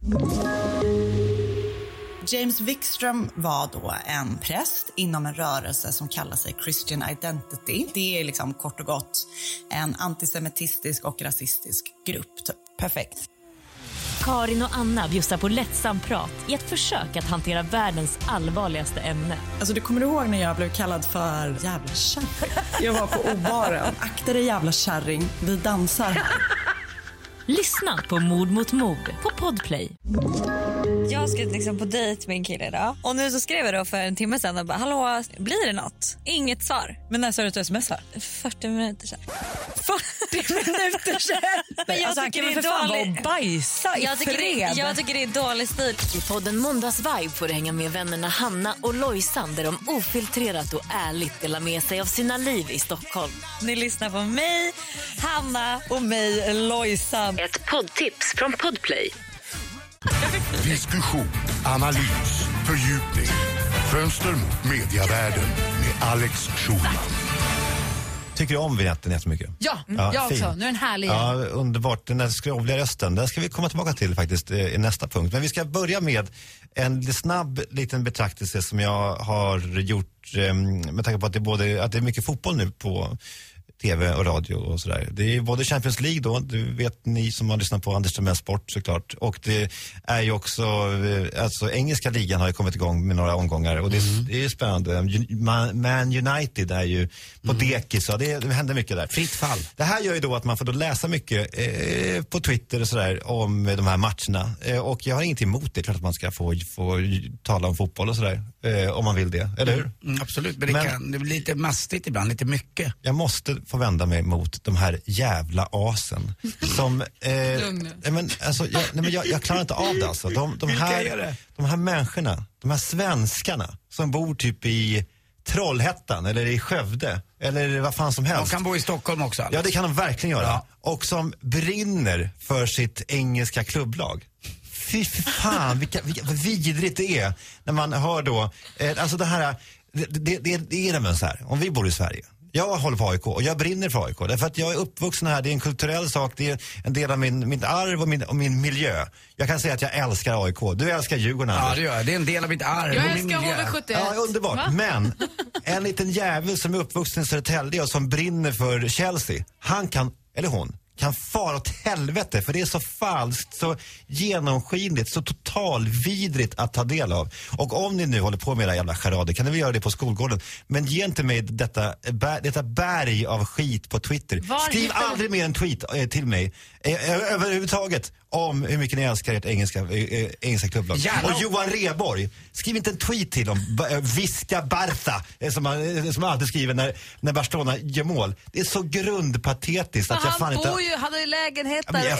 James Wikström var då en präst inom en rörelse som kallar sig Christian Identity. Det är liksom kort och gott en antisemitistisk och rasistisk grupp. Typ. Perfekt. Karin och Anna bjussar på lättsam prat i ett försök att hantera världens allvarligaste ämne. Alltså du kommer ihåg när jag blev kallad för jävla kärring? Jag var på obaren. Akta dig jävla kärring, vi dansar här. Lyssna på Mord mot mord på Podplay. Jag ska liksom på dejt med en kille idag. Och nu så skrev jag då för en timme sedan och bara, hallå, blir det något? Inget svar. Men när sa du att du smsar? 40 minuter sedan. 40 minuter sedan? Men jag alltså, tycker det är dålig. Bajsa jag tycker det är dålig stil. I podden Måndagsvibe får du hänga med vännerna Hanna och Lojsan där de ofiltrerat och ärligt delar med sig av sina liv i Stockholm. Ni lyssnar på mig, Hanna och mig, Lojsan. Ett poddtips från Podplay. Diskussion, analys, fördjupning. Fönster mot mediavärlden med Alex Schulman. Tycker du om vignetten jättemycket? Ja, jag också. Nu är den härlig. Ja, underbart. Den där skrovliga rösten, den ska vi komma tillbaka till faktiskt i nästa punkt. Men vi ska börja med en snabb liten betraktelse som jag har gjort med tanke på att det är mycket fotboll nu på tv och radio och sådär. Det är både Champions League då, det vet ni som har lyssnat på Anders Timell Sport såklart. Och det är ju också, alltså engelska ligan har ju kommit igång med några omgångar och det är spännande. Man United är ju på dekis, så det händer mycket där. Fritt fall. Det här gör ju då att man får då läsa mycket på Twitter och sådär om de här matcherna. Och jag har inget emot det, klart att man ska få tala om fotboll och sådär, om man vill det, eller hur? Absolut, men det blir lite mastigt ibland, lite mycket. Jag måste få vända mig mot de här jävla asen som jag klarar inte av det alltså. De här människorna, de här svenskarna som bor typ i Trollhättan eller i Skövde eller vad fan som helst. De kan bo i Stockholm också. Alltså. Ja, det kan de verkligen göra. Ja. Och som brinner för sitt engelska klubblag. Fy fan, vad vidrigt det är när man hör då, alltså det här, det är väl så här, om vi bor i Sverige. Jag håller på AIK och jag brinner för AIK. Därför att jag är uppvuxen här, det är en kulturell sak, det är en del av mitt arv och min miljö. Jag kan säga att jag älskar AIK. Du älskar Djurgården. Ja, det gör jag. Det är en del av mitt arv. Jag älskar HV71. Ja, underbart. Va? Men en liten jävel som är uppvuxen i Södertälje och som brinner för Chelsea, han kan, eller hon, kan fara åt helvete, för det är så falskt, så genomskinligt, så totalvidrigt att ta del av. Och om ni nu håller på med era jävla charader, kan ni väl göra det på skolgården. Men ge inte mig detta berg av skit på Twitter. Skriv aldrig mer en tweet till mig överhuvudtaget om hur mycket ni älskar ert engelska klubblag. Och Johan Rheborg, skriv inte en tweet till om Viska Bartha som alltid skriver när Barcelona gör mål. Det är så grundpatetiskt att jag fan inte... Han hade lägenhet där.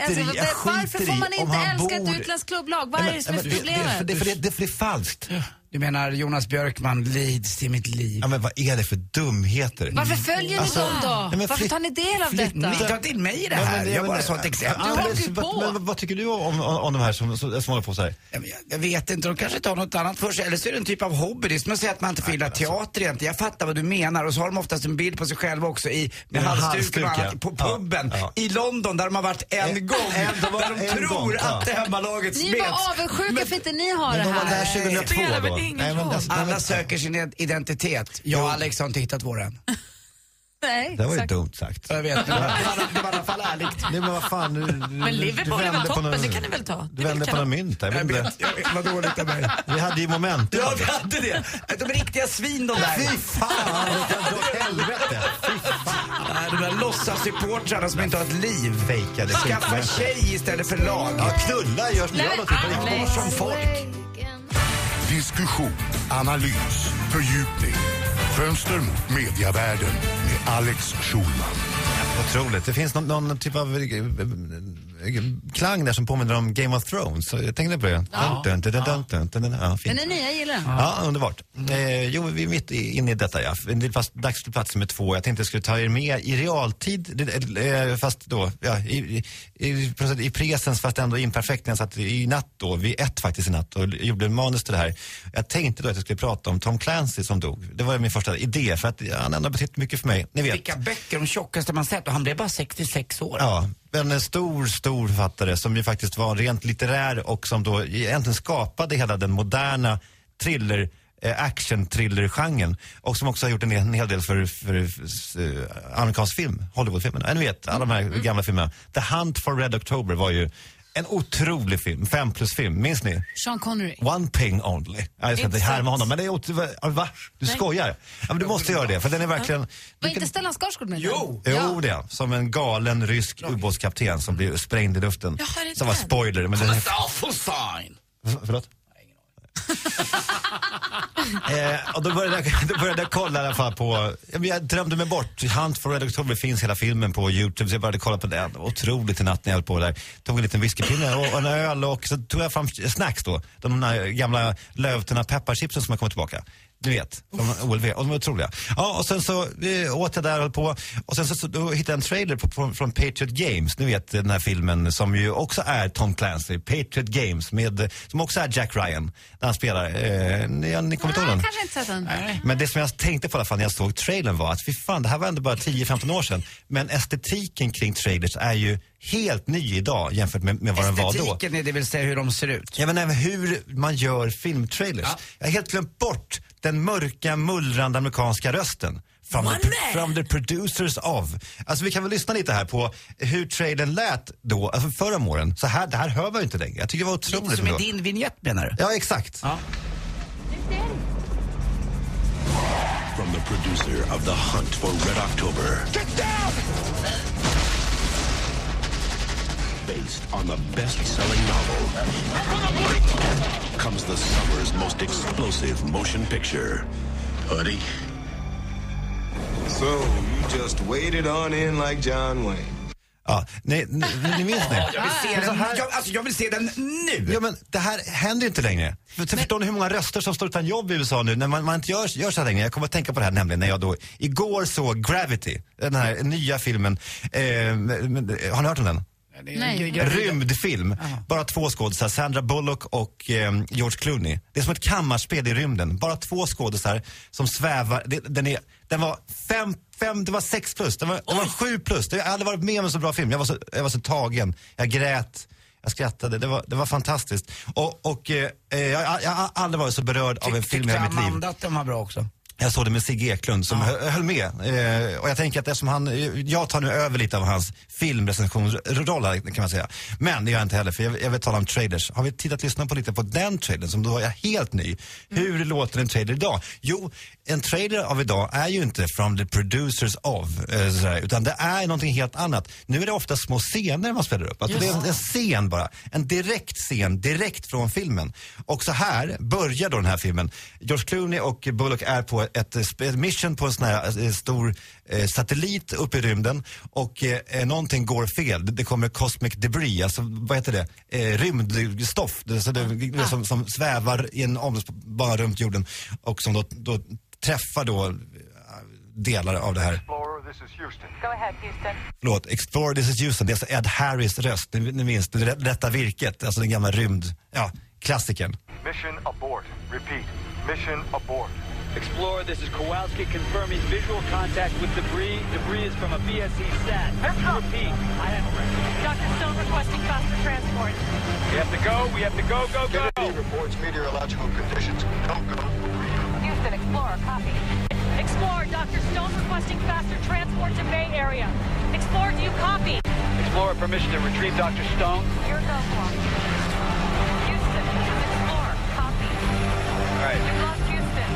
Varför får man inte älska ett utländskt klubblag? Vad är det som är problemet? Det är falskt. Du menar Jonas Björkman, leads till mitt liv. Ja, men vad är det för dumheter? Varför följer ni dem då? Varför tar ni del av detta? Ni tar till mig i det här. Jag bara sa ett exempel. Men vad tycker du om de här som håller på så här? Jag vet inte, de kanske tar något annat för sig. Eller så är det en typ av hobby. Det är som att säga att man inte får gilla teater egentligen. Jag fattar vad du menar. Och så har de oftast en bild på sig själva också med halsduken på puben i London där de har varit en gång. Där de tror att hemmalaget smeds. Ni var avundsjuka för inte ni har det här. Men de var där 2002 då. Alla söker sin identitet. Jag och Alex har inte hittat våren. Nej, det var ju dumt sagt. Jag vet, det var i alla fall ärligt. Nej, men vad fan, men Liverpool var toppen, det kan ni väl ta? Du vände på någon mynt där. Vad dåligt av mig. Vi hade ju moment. Ja, vi hade det. De riktiga svin de där. Fy fan, det kan dra helvete. Fy fan. De där låtsasupportrarna som inte har ett liv. Fejkade. Skaffa tjej istället för lag. Ja, knulla görs det går som folk. Diskussion, analys, fördjupning. Fönster mot mediavärlden med Alex Schulman. Otroligt. Det finns någon typ av klang där som påminner om Game of Thrones. Så jag tänkte på det. Ja. Den är nya, gillar den. Ja, underbart. Jo, vi är mitt inne i detta, ja. Det är fast dags för plats med 2. Jag tänkte jag skulle ta er med i realtid. Fast då, ja, i presens, fast ändå imperfekt. Jag satt i natt då, vid 1 faktiskt i natt och gjorde manus till det här. Jag tänkte då att jag skulle prata om Tom Clancy som dog. Det var min första idé, för att han ändå betytt mycket för mig. Ni vet. Vilka böcker, de tjockaste man sett, och han blev bara 66 år. Ja, en stor författare som ju faktiskt var rent litterär och som då egentligen skapade hela den moderna action-thriller-genren och som också har gjort en hel del för amerikansk film, Hollywood-filmerna. Ni vet, alla de här gamla filmerna. The Hunt for Red October var ju en otrolig film, 5+film, minns ni? Sean Connery. One Thing Only. Jag ska inte härma honom, men det är va? Du skojar? Ja, men du måste göra det, för den är verkligen... Var inte Stellan Skarsgård med? Jo, det. Som en galen rysk ubåtskapten som blir sprängd i luften. Som var spoiler. Men den är... Förlåt? Och då började jag kolla i alla fall på... Jag drömde mig bort. Hunt for Red October finns hela filmen på YouTube, så jag började kolla på den. Otroligt i natt när jag höll på där. Tog en liten whiskypinne och en öl och så tog jag fram snacks då. De där gamla Lövtunna pepparchipsen som har kommit tillbaka. Du vet, från OLV. Och de är otroliga. Ja, och sen så åt jag där och höll på. Och sen så då hittade jag en trailer från Patriot Games. Ni vet den här filmen som ju också är Tom Clancy. Patriot Games, som också är Jack Ryan. När han spelar. Ni kommer inte ihåg den? Kanske inte sett den. Men det som jag tänkte på i alla fall när jag såg trailern var att fy fan, det här var ändå bara 10-15 år sedan. Men estetiken kring trailers är ju helt ny idag jämfört med vad den var då. Estetiken är det vill säga hur de ser ut. Ja, men även hur man gör filmtrailers. Ja. Jag har helt glömt bort den mörka, mullrande amerikanska rösten. From the producers of. Alltså vi kan väl lyssna lite här på hur trailern lät då, alltså förra om åren. Så här, det här hör man ju inte längre. Jag tycker det var otroligt. Lite som med din vignett menar du? Ja, exakt. Ja. From the producer of The Hunt for Red October. Get down! Based on the best-selling novel comes the summer's most explosive motion picture. Buddy. So, you just waited on in like John Wayne. Ja, ni minns det? Jag vill se den nu. Ja, men det här händer ju inte längre. Förstår ni hur många röster som står utan jobb i USA nu när man inte gör så här längre? Jag kommer att tänka på det här nämligen när jag då igår såg Gravity, den här nya filmen. Har ni hört om den? Nej. Rymdfilm. Bara 2 skådespelare, Sandra Bullock och George Clooney. Det är som ett kammarspel i rymden. Bara 2 skådespelare som svävar. Den var 5, det var 6+. Den var 7+. Jag hade aldrig varit med om en så bra film. Jag var så tagen. Jag grät. Jag skrattade. Det var fantastiskt. Och jag har aldrig varit så berörd av en film i hela mitt liv. Amanda att den var bra också. Jag såg det med Sigge Eklund som höll med. Och jag tänker att eftersom jag tar nu över lite av hans filmrecensionsroll här, kan man säga. Men det gör jag inte heller, för jag vill tala om trailers. Har vi tittat och lyssnat på lite på den trailern som då är helt ny. Hur låter en trailer idag? Jo, en trailer av idag är ju inte from the producers of, utan det är någonting helt annat. Nu är det ofta små scener man spelar upp. Alltså det är en scen bara. En direkt scen, direkt från filmen. Och så här börjar då den här filmen. George Clooney och Bullock är på ett mission på en sån här stor satellit upp i rymden och någonting går fel. Det kommer cosmic debris, alltså vad heter det? Rymdstoff som svävar i en omloppsbana runt jorden och som då träffar då delar av det här. Explorer, this is Houston. Go ahead, Houston. Förlåt, Explorer, this is Houston. Det är alltså Ed Harris röst, ni minns det rätta virket, alltså den gamla klassikern. Mission abort. Repeat. Mission abort. Explorer, this is Kowalski confirming visual contact with debris. Debris is from a BSC sat. Repeat. I have a record. Dr. Stone requesting faster transport. We have to go. We have to go. Kennedy reports meteorological conditions. Don't go. Houston, Explorer, copy. Explorer, Dr. Stone requesting faster transport to Bay Area. Explorer, do you copy? Explorer, permission to retrieve Dr. Stone. Your go, Houston, Explorer, copy. All right. We've lost Houston.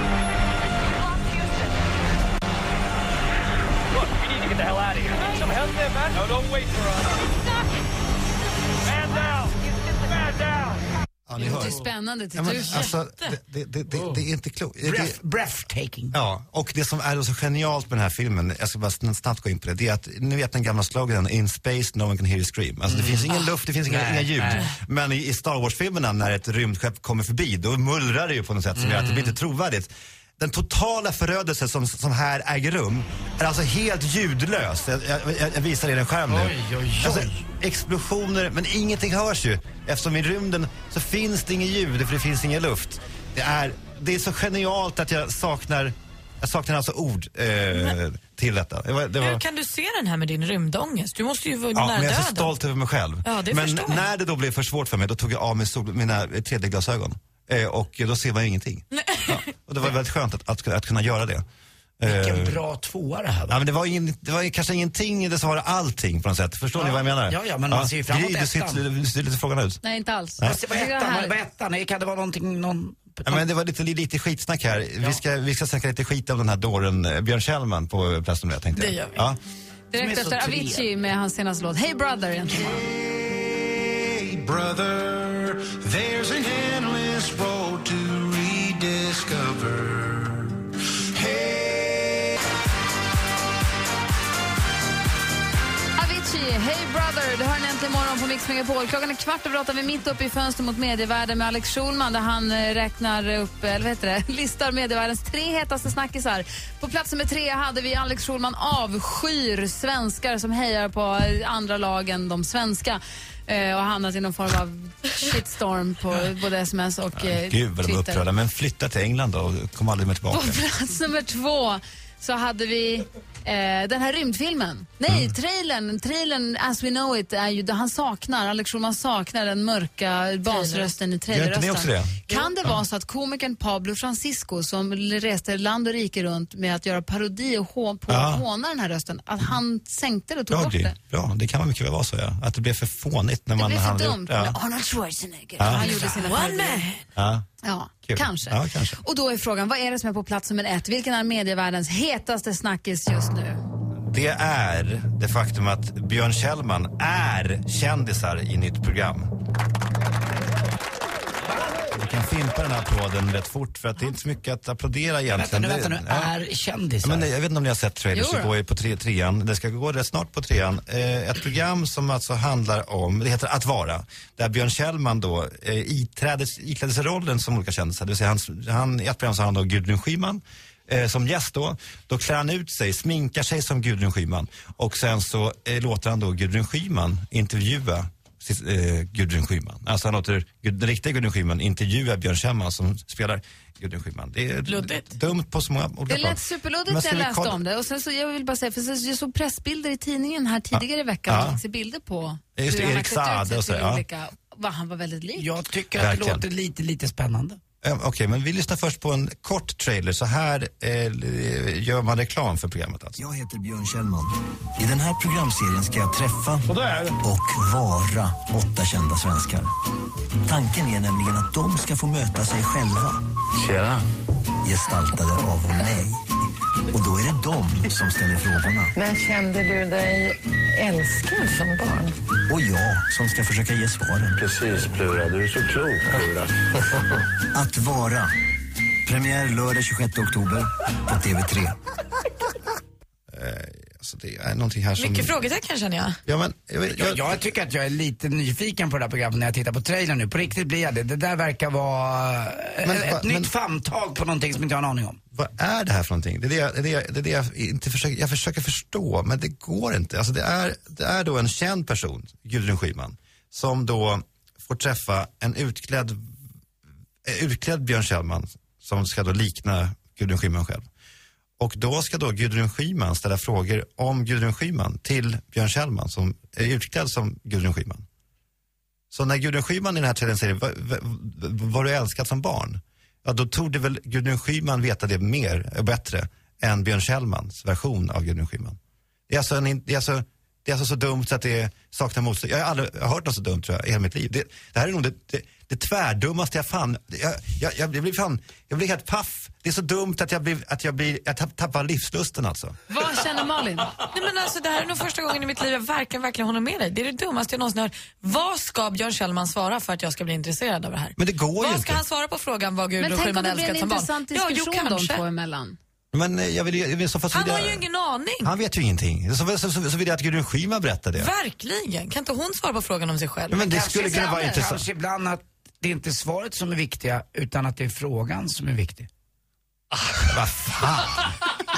Look, we need to get the hell out of here. Some help there, man? No, don't wait for us. Man down! Man down! Ja, det är spännande. Det är inte klokt. Breathtaking. Ja, och det som är så genialt med den här filmen, jag ska bara snabbt gå in på det är att ni vet den gamla sloganen In space no one can hear you scream. Alltså det finns ingen luft, det finns inga ljud. Men i Star Wars-filmerna när ett rymdskepp kommer förbi, då mullrar det ju på något sätt som gör att det blir inte trovärdigt. Den totala förödelse som här äger rum är alltså helt ljudlös. Jag visar er en skärm nu. Oj. Alltså, explosioner, men ingenting hörs ju. Eftersom i rymden så finns det inget ljud, för det finns ingen luft. Det är så genialt att jag saknar alltså ord. till detta. Hur kan du se den här med din rymdångest? Du måste ju vara nära men jag är så döden. stolt över mig själv. Ja, det men förstår jag. när det då blev för svårt för mig, då tog jag av mig mina 3D-glasögon. Och då ser man ingenting. Och det var väldigt skönt att kunna göra det. Vilken bra tvåa det här var. Ja, men det var kanske ingenting, det var allting på något sätt. Förstår ni vad jag menar? Ja, men man ser ju framåt du ser lite frågan ut. Nej, inte alls. Vad ettan? Kan det vara någonting... Ja, men det var lite skitsnack här. Ja. Vi ska snacka lite skit om den här dåren Björn Kjellman på Plats nummer 1, tänkte jag. Det gör vi. Ja. Direkt efter Avicii med hans senaste låt Hey Brother egentligen. Hey brother, there's an endless road to rediscover. Hey Brother, det hör en äntligen morgon på Mix Megapol. Klockan är 7:15, vi är mitt uppe i fönster mot medievärlden med Alex Schulman där han räknar upp, listar medievärldens 3 hetaste snackisar. På plats nummer 3 hade vi Alex Schulman avskyr svenskar som hejar på andra lag än de svenska. Och hamnat i någon form av shitstorm på både sms och Gud vad de är upprörda, men flytta till England då och kom aldrig mer tillbaka. På plats nummer 2 så hade vi den här rymdfilmen. Nej, trailern As We Know It är ju, Alex Schulman saknar den mörka basrösten i trailerrösten. Kan det vara så att komikern Pablo Francisco som reste land och rike runt med att göra parodi och håna den här rösten, att han sänkte det och tog bort det? Ja, det kan mycket väl vara så, ja. Att det blev för fånigt när man... Det blev för dumt med Arnold Schwarzenegger. Han gjorde sina parodier. Ja, kanske. Och då är frågan, vad är det som är på plats nummer 1? Vilken är medievärldens hetaste snackis just nu? Det är det faktum att Björn Kjellman är kändisar i nytt program. Vi kan fimpa den här applåden rätt fort för att det är inte så mycket att applådera egentligen. Vänta nu, är kändisar? Men jag vet inte om ni har sett trailers, det går på trean. Det ska gå rätt snart på trean. Ett program som alltså handlar om, det heter Att vara. Där Björn Kjellman då iklädde sig rollen som olika kändisar. Det vill säga han i ett program så har han då Gudrun Schyman som gäst då klär han ut sig, sminkar sig som Gudrun Schyman. Och sen så låter han då Gudrun Schyman intervjua Gudrun Schyman. Alltså han låter den riktiga Gudrun Schyman intervjua Björn Kjellman som spelar Gudrun Schyman. Det är dumt på så många olika plan. Det lät superluddigt när jag läste om det. Och sen så, jag vill bara säga, för jag såg pressbilder i tidningen här tidigare i veckan. Jag ser bilder på just det, Erik Saade och så. Han var väldigt lik. Jag tycker att det låter lite spännande. Okej, men vi lyssnar först på en kort trailer. Så här gör man reklam för programmet alltså. Jag heter Björn Kjellman. I den här programserien ska jag träffa och vara 8 kända svenskar. Tanken är nämligen att de ska få möta sig själva. Tjena. Gestaltade av mig. Och då är det de som ställer frågorna. Men kände du dig älskad som barn? Och jag som ska försöka ge svaren. Precis, Plura. Du är så klok, Plura. Att vara. Premiär lördag 26 oktober på TV3. Så det är någonting här som... Mycket frågetecken känner jag. Ja, men, jag tycker att jag är lite nyfiken på det här programmet när jag tittar på trailern nu. På riktigt blir jag det. Det där verkar vara ett nytt famntag på någonting som inte jag har en aning om. Vad är det här för någonting? Det är det jag inte försöker... Jag försöker förstå, men det går inte. Alltså det är då en känd person, Gudrun Schyman, som då får träffa en utklädd Björn Kjellman som ska då likna Gudrun Schyman själv. Och då ska då Gudrun Schyman ställa frågor om Gudrun Schyman till Björn Kjellman som är utklädd som Gudrun Schyman. Så när Gudrun Schyman i den här trailern säger var du älskad som barn? Ja, då tog det väl Gudrun Schyman veta det mer och bättre än Björn Kjellmans version av Gudrun Schyman. Det är alltså så dumt så att det saknar motstånd. Jag har aldrig hört något så dumt tror jag i hela mitt liv. Det här är nog det tvärdummaste jag fann. Jag blir helt paff. Det är så dumt att jag tappar livslusten alltså. Vad känner Malin? Nej men alltså det här är nog första gången i mitt liv jag verkligen håller med dig. Det är det dummaste jag någonsin hört. Vad ska Björn Kjellman svara för att jag ska bli intresserad av det här? Men det går ju inte. Vad ska han svara på frågan vad Gudrun Schyman älskat som barn? Men tänk om det blir en intressant diskussion de två emellan. Men han har ju ingen aning. Han vet ju ingenting. Så vill jag att Gudrun Schyman berättar det. Verkligen. Kan inte hon svara på frågan om sig själv? Men det skulle kunna vara intressant. Kanske ibland att det är inte svaret som är viktiga utan att det är frågan som är viktig. Vad fan?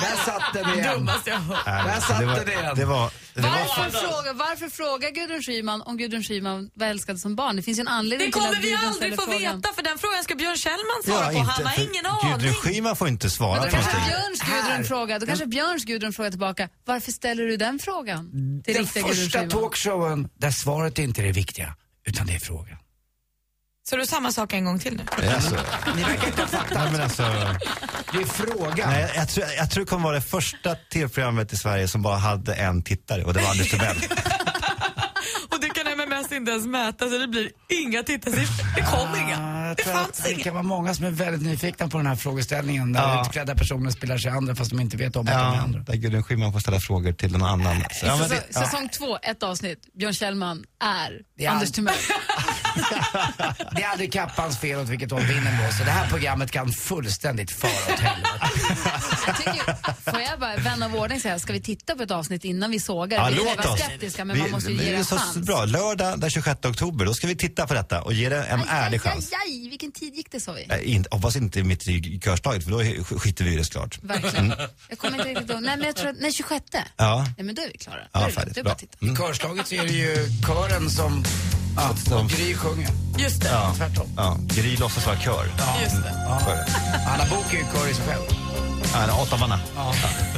Där satt den igen. Dummaste jag hört. Där satt den igen. Varför frågar Gudrun Schyman om Gudrun Schyman var älskad som barn? Det finns ju en anledning det till att kommer vi Gudrun aldrig få frågan. veta, för den frågan ska Björn Kjellman svara på. Han har ingen aning. Gudrun Schyman får inte svara på Då kanske Björns Gudrun frågar tillbaka. Varför ställer du den frågan? Till den första talkshowen där svaret inte är det viktiga, utan det är frågan. Så du samma sak en gång till nu? Alltså. Ni verkar inte ha fattat. Nej, men alltså, det är frågan. Nej, jag tror det kommer vara det första tv-programmet i Sverige som bara hade en tittare, och det var Anders Timell. Och det kan MMS inte ens mäta, så det blir inga tittarsiffror. Det kom inga. Det fanns inga. Det kan vara många som är väldigt nyfikna på den här frågeställningen där utklädda personer spelar sig andra fast de inte vet om att de är andra. Där Gudrun Schyman får ställa frågor till någon annan. Säsong 2, ett avsnitt. Björn Kjellman är Anders Timell. Det är aldrig kappans fel åt vilket håll vinden blåser. Det här programmet kan fullständigt fara åt helvete. Får jag bara, vän av ordning, säga, ska vi titta på ett avsnitt innan vi sågar? Vi är bara skeptiska, men man måste ju ge det en chans. Bra, lördag den 26 oktober, då ska vi titta på detta och ge det en ärlig chans. Vilken tid gick det, sa vi? Hoppas inte mitt i körslaget, för då skiter vi i det såklart. Verkligen. Jag kommer inte riktigt ihåg. Nej, men jag tror att 26. Ja. Nej, men då är vi klara. Ja, färdigt. Det är bara att titta. I körslaget så är det ju kören som Gry sjunger. Just det. Ja. Tvärtom. Ja. Gry låtsas vara kör. Ja. Just det. Ja. Anna Book är ju kör i sig själv. Ja, 8 manna. Ja.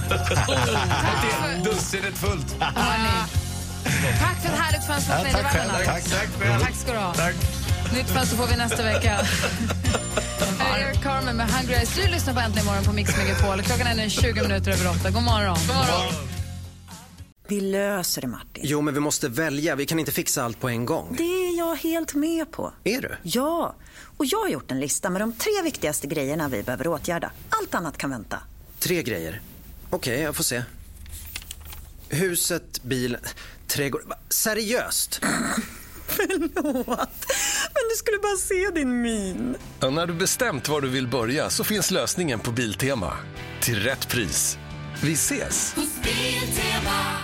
Dussinet fullt. Tack för ett härligt fönster mot medievärlden. Tack ska du ha. Tack. Nytt fönster får vi nästa vecka. Här är Eric Carmen med Hungry Eyes. Du lyssnar på Äntligen morgon på Mix Megapol. Klockan är nu 20 minuter över 8. God morgon. God morgon. Vi löser det, Martin. Jo, men vi måste välja. Vi kan inte fixa allt på en gång. Det är jag helt med på. Är du? Ja, och jag har gjort en lista med de 3 viktigaste grejerna vi behöver åtgärda. Allt annat kan vänta. 3 grejer. Okej, jag får se. Huset, bilen, trädgård. Seriöst? Förlåt, men du skulle bara se din min. Och när du bestämt var du vill börja så finns lösningen på Biltema. Till rätt pris. Vi ses! Hos Biltema.